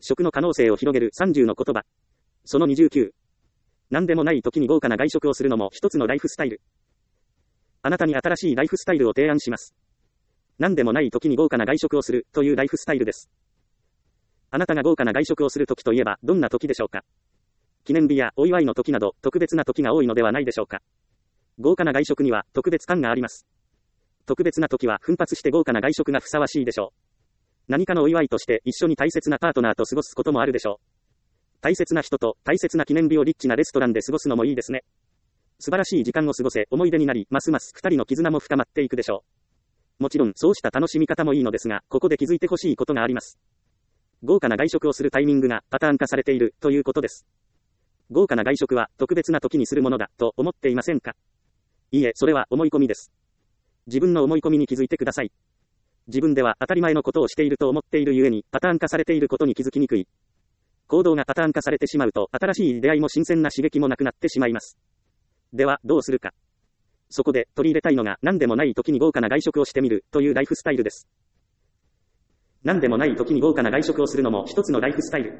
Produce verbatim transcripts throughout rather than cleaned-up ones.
食の可能性を広げるさんじゅうの言葉。そのにじゅうきゅう。何でもない時に豪華な外食をするのも一つのライフスタイル。あなたに新しいライフスタイルを提案します。何でもない時に豪華な外食をするというライフスタイルです。あなたが豪華な外食をする時といえばどんな時でしょうか。記念日やお祝いの時など特別な時が多いのではないでしょうか。豪華な外食には特別感があります。特別な時は奮発して豪華な外食がふさわしいでしょう。何かのお祝いとして一緒に大切なパートナーと過ごすこともあるでしょう。大切な人と大切な記念日をリッチなレストランで過ごすのもいいですね。素晴らしい時間を過ごせ、思い出になり、ますます二人の絆も深まっていくでしょう。もちろんそうした楽しみ方もいいのですが、ここで気づいてほしいことがあります。豪華な外食をするタイミングがパターン化されているということです。豪華な外食は特別な時にするものだと思っていませんか？いいえ、それは思い込みです。自分の思い込みに気づいてください。自分では当たり前のことをしていると思っているゆえに、パターン化されていることに気づきにくい。行動がパターン化されてしまうと、新しい出会いも新鮮な刺激もなくなってしまいます。では、どうするか。そこで取り入れたいのが、何でもない時に豪華な外食をしてみるというライフスタイルです。何でもない時に豪華な外食をするのも一つのライフスタイル。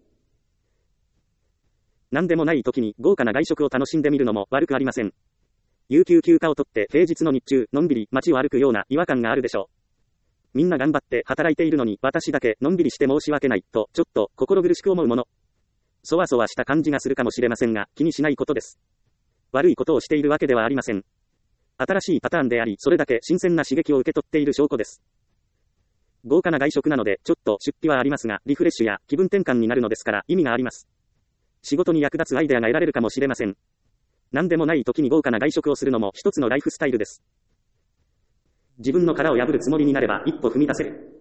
何でもない時に豪華な外食を楽しんでみるのも悪くありません。有給休暇を取って平日の日中、のんびり街を歩くような違和感があるでしょう。みんな頑張って働いているのに私だけのんびりして申し訳ないとちょっと心苦しく思うもの。そわそわした感じがするかもしれませんが気にしないことです。悪いことをしているわけではありません。新しいパターンであり、それだけ新鮮な刺激を受け取っている証拠です。豪華な外食なのでちょっと出費はありますが、リフレッシュや気分転換になるのですから意味があります。仕事に役立つアイデアが得られるかもしれません。何でもない時に豪華な外食をするのも一つのライフスタイルです。自分の殻を破るつもりになれば一歩踏み出せる。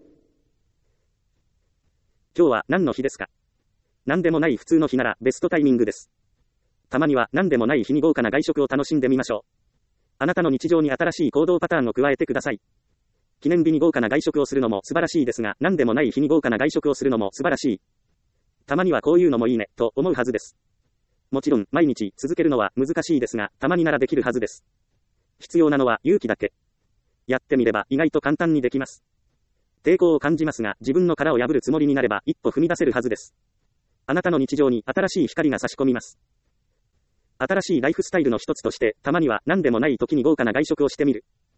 今日は何の日ですか？何でもない普通の日ならベストタイミングです。たまには何でもない日に豪華な外食を楽しんでみましょう。あなたの日常に新しい行動パターンを加えてください。記念日に豪華な外食をするのも素晴らしいですが、何でもない日に豪華な外食をするのも素晴らしい。たまにはこういうのもいいね、と思うはずです。もちろん毎日続けるのは難しいですが、たまにならできるはずです。必要なのは勇気だけ。やってみれば意外と簡単にできます。抵抗を感じますが、自分の殻を破るつもりになれば一歩踏み出せるはずです。あなたの日常に新しい光が差し込みます。新しいライフスタイルの一つとして、たまには何でもない時に豪華な外食をしてみる。